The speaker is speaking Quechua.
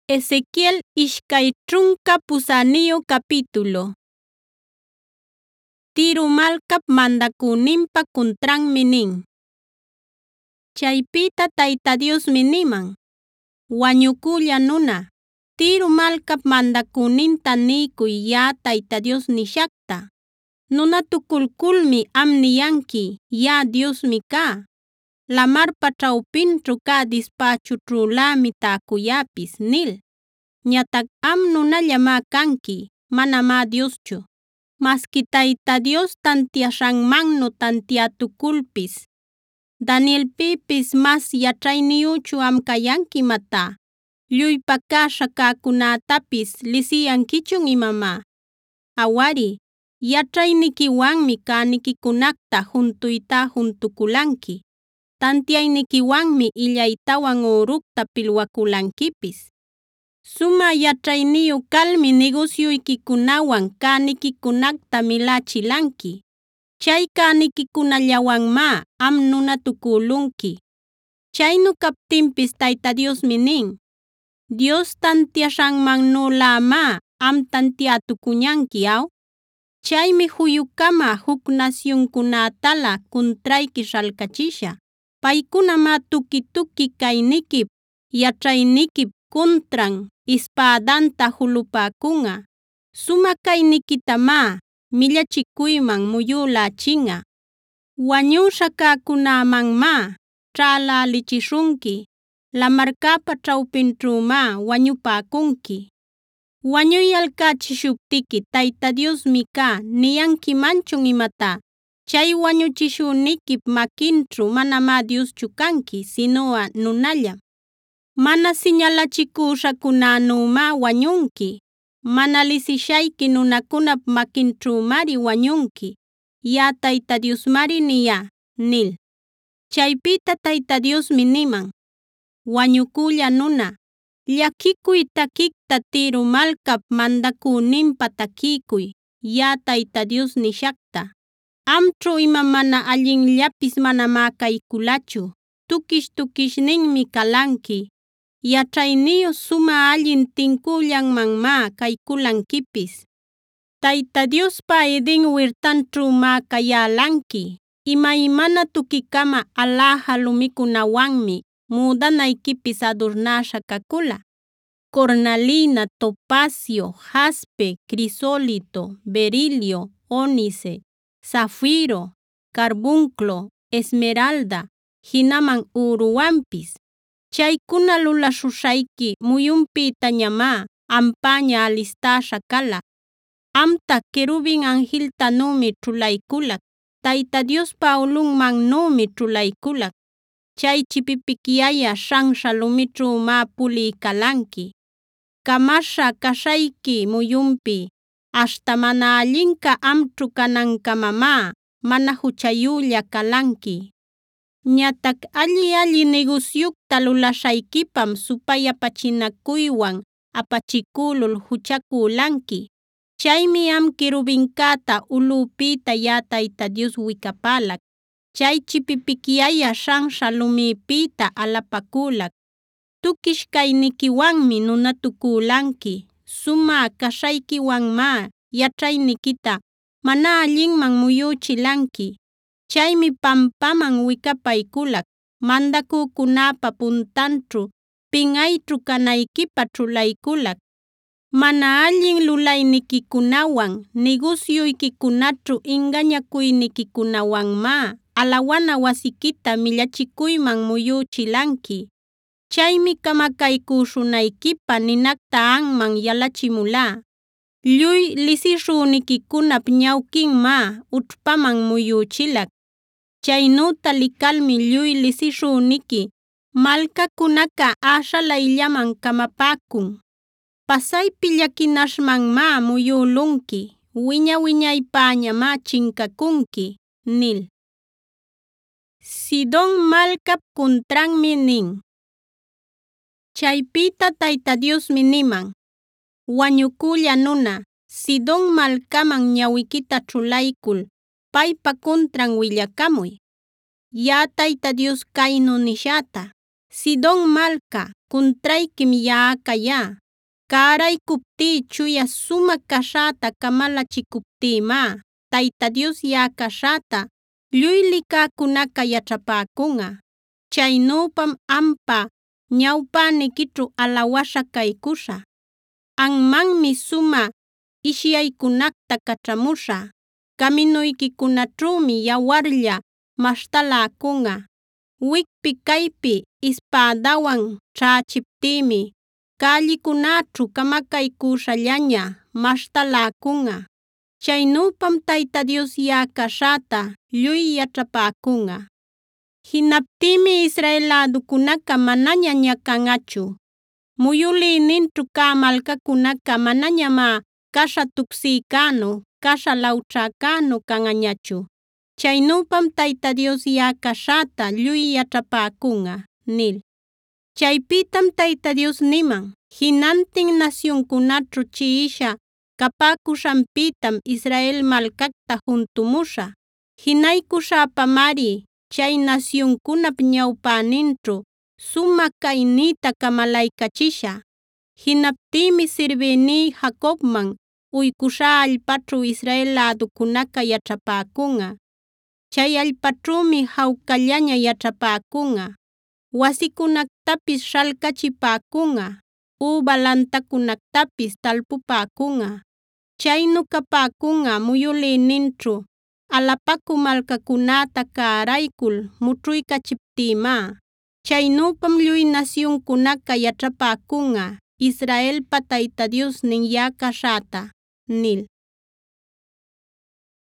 Ezequiel ishkay trunka pusaniyuq capítulo. Tiro malkap mandakuninpa kuntranmi nin. Chaypita Tayta Diosmi niman: wañukulla nuna, Tiro malkap mandakuninta niykuy ya'a Tayta Dios nishaqta. Nunatukulkulmi am niyanki: ya'a Diosmi cá. Lamarpa ćhawpinćhu cä dispachućhülämi täkuyapis nil. Ñatac am nunallamá canki, manamá Dioschu. Maski Tayta Dios tantiaśhanmannu tantiatukulpis, Danielpipis mas yaćhayniyuchu am kayanki imatá. Lluy pakasha cäkunätapis lisiyankichun imamá. Awari, yaćhaynikiwanmi cänikikunacta juntuyta juntukulanki. Tantiaynikiwanmi illaytawan üructa pilwakulankipis. Sumä yaćhayniyuq kalmi negociuykikunawan cänikikunacta milachilanki. Chay cänikikunallawanmá am nunatukulunki. Chaynu kaptinpis Tayta Diosmi nin: Dios tantiaśhanmannulämá am tantiatukuñanki aw. Chaymi juyukama huk nasyuncunätalä kuntrayki śhalkachishä. Paykunamá tuki-tuki kaynikip, yaćhaynikip kuntran ispädanta julupäkunꞌa. Sumä kaynikitamá millachikuyman muyulächinꞌa. Wañuśha cäkunämanmá ćhälälichishunki. Lamarkapa ćhawpinćhümá wañupäkunki. Wañuyalkachishuptiki Tayta Diosmi cá niyankimanchun imatá. Chay wañuchishünikip makinćhu manamá Dioschu kanki, sinuꞌa nunallam. Mana siñalachikuśhakunänümá wañunki. Mana lisishayki nunakunap makinćhümari wañunki. Yaꞌa Tayta Diosmari niyá, nil. Chaypita Tayta Diosmi niman: wañukulla nuna, llakikuy takiqta Tiro malkap mandakuninpa takiykuy, yaꞌa Tayta Dios nishaqta. Amćhu ima mana allinllapis manamá kaykulachu. Tukish-tukishninmi kalanki. Yaćhayniyuq sumä allin tinkullanmanmá kaykulankipis. Tayta Diospa Edén wirtanćhümá kayälanki. Imaymana tukikama aläja lumikunawanmi müdanaykipis adurnäśha kakula. Cornalina, topacio, jaspe, crisólito, berilio, ónice, zafiro, carbunclo, esmeralda, jinaman üruwanpis. Chaykuna lulashuśhayki muyunpitañamá ampaña alistaśha kala. Amta querubin anjiltanümi ćhulaykulak. Tayta Diospa ulunmannümi ćhulaykulak. Chay chipipikyaya śhanśha lumićhümá puliykalanki. Kamasha kashayki muyunpi, aśhta mana allinka amćhu kanankamamá mana juchayulla kalanki. Ñatac alli negociucta lulaśhaykipam supayapachinakuywan apachikulul juchakulanki. Chaymi am querubincäta ulꞌupita yaꞌa Tayta Dios wikapälak. Chay chipipikyaya śhanśha lumipita alapakulak. Tukish kaynikiwanmi nunatukulanki. Sumä kashaykiwanmá yaćhaynikita mana allinman muyuchilanki. Chaymi pampaman wikapaykulak. Mandakükunapa puntanćhu pinꞌayćhu kanaykipa ćhulaykulak. Mana allin lulaynikikunawan, negociuykikunaćhu ingañakuynikikunawanmá alawana wasikita millachikuyman muyuchilanki. Chaymi kamakaykuśhunaykipa ninacta anman yalachimulá. Lluy lisishünikikunap ñawquinmá ućhpaman muyuchilak. Chaynüta likalmi lluy lisishüniki malkakunaqa äśhalayllaman kamapäkun. Pasaypi llakinaśhmanmá muyulunki. Wiña-wiñaypäñamá chinkakunki, nil. Sidón malkap kuntranmi nin. Chaypita Tayta Diosmi niman: wañukulla nuna, Sidón malkaman ñawiquita ćhulaykul paypa kuntran willakamuy. Yaꞌa Tayta Dios kaynu nishäta: Sidon malca, cuntrayquim yaꞌa cayá. Cäraykuptí chuya sumaq caśhäta kamalachikuptïmá, Tayta Dios yaꞌa caśhäta lluy licäcunaca yaćhapäcunꞌa. Chaynüpam ampa ñawpäniquićhu alawasha kaykuśhä. Anmanmi sumä ishyaykunacta kaćhamuśhä. Kaminuykicunaćhuumi yawarlla maśhtaläkunꞌa. Wikpi kaypi ispädawan ćhächiptïmi cällicunäćhu kamakaykuśhallaña maśhtaläkunꞌa. Chaynüpam Tayta Dios yaꞌa caśhäta lluy yaćhapäkunꞌa. Jinaptïmi Israel läducunaca manaña ñakanꞌachu. Muyülïninćhu cä malcacunaca manañamá kasha tuksïcänu, kasha lawćhäcänu kanꞌañachu. Chaynüpam Tayta Dios yaꞌa caśhäta lluy yaćhapäkunꞌa” nil. Chaypitam Tayta Dios niman: “Jinantin nasyuncunaćhu chiꞌisha capäcuśhanpitam Israel malcacta juntumuśhä. Jinaycuśhäpamari chay nasyuncunap ñawpäninćhu sumaq caynïta kamalaycachishä. Jinaptïmi sirbïní Jacobman uycuśhä allpaćhu Israel läducunaca yaćhapäkunꞌa. Chay allpaćhuumi jawcallaña yaćhapäkunꞌa. Wasicunactapis śhalcachipäkunꞌa, üba lantacunactapis talpupäkunꞌa. Chaynu capäkunꞌa muyülïninćhu alapaku malcacunäta cäraykul mućhuycachiptïmá. Chaynüpam lluy nasyuncunaca yaćhapäkunꞌa Israelpa Tayta Diosnin yaꞌa caśhäta” nil.